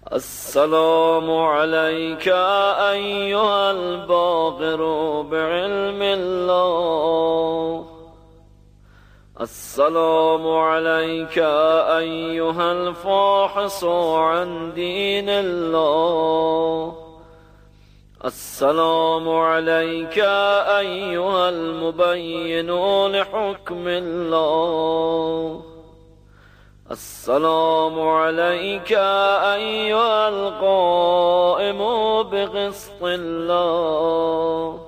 السلام عليك أيها الباقر بعلم الله. السلام عليك أيها الفاحص عن دين الله. السلام عليك أيها المبين لحكم الله. السلام عليك أيها القائم بقسط الله.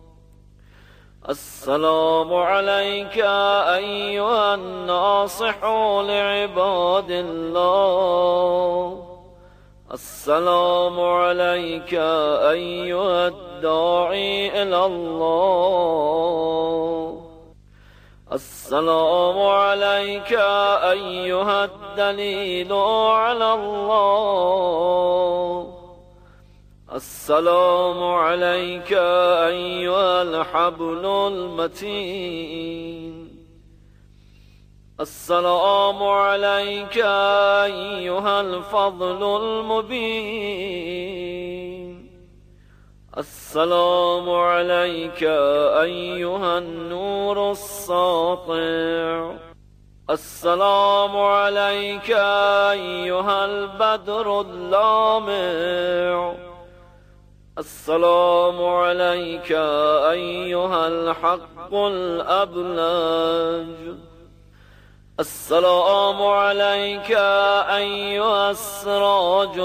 السلام عليك أيها الناصح لعباد الله. السلام عليك أيها الداعي إلى الله. السلام عليك أيها الدليل على الله. السلام عليك أيها الحبل المتين. السلام عليك أيها الفضل المبين. السلام عليك أيها النور الساطع. السلام عليك أيها البدر اللامع. السلام عليك أيها الحق الأبلج. السلام عليك أيها السراج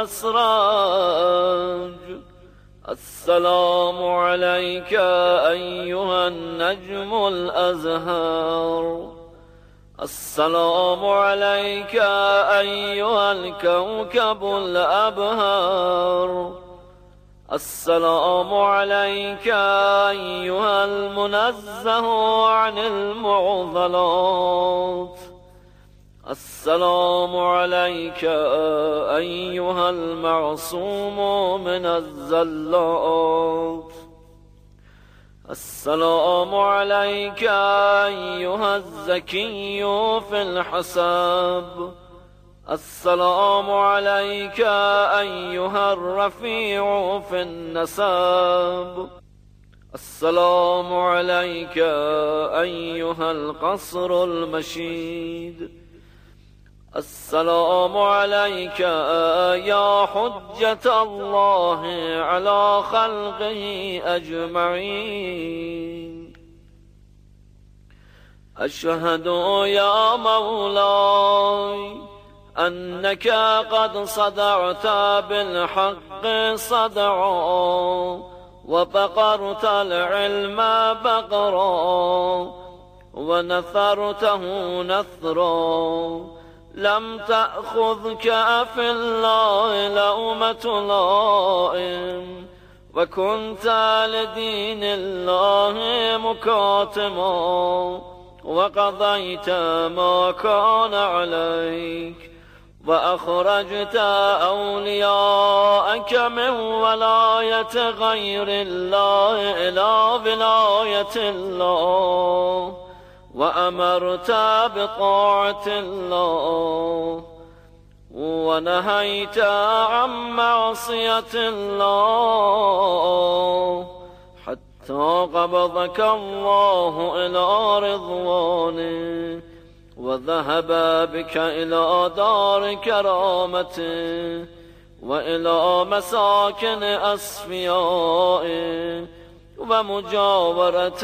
الأسراج. السلام عليك أيها النجم الأزهر. السلام عليك أيها الكوكب الأبهر. السلام عليك أيها المنزه عن المعضلات. السلام عليك أيها المعصوم من الزلات. السلام عليك أيها الزكي في الحساب. السلام عليك أيها الرفيع في النسب. السلام عليك أيها القصر المشيد. السلام عليك يا حجة الله على خلقه أجمعين. أشهد يا مولاي أنك قد صدعت بالحق صدعا، وبقرت العلم بقرا، ونثرته نثرا. لم تأخذك في الله لومة لائم، وكنت لدين الله مكاتما، وقضيت ما كان عليك، وأخرجت أولياءك من ولاية غير الله إلى ولاية الله، وأمرت بطاعة الله، ونهيت عن معصية الله، حتى قبضك الله إلى رضوانه، وذهب بك إلى دار كرامته، وإلى مساكن أصفيائه، ومجاورة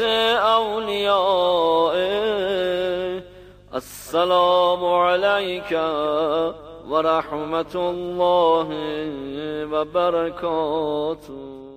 أوليائه. السلام عليك ورحمة الله وبركاته.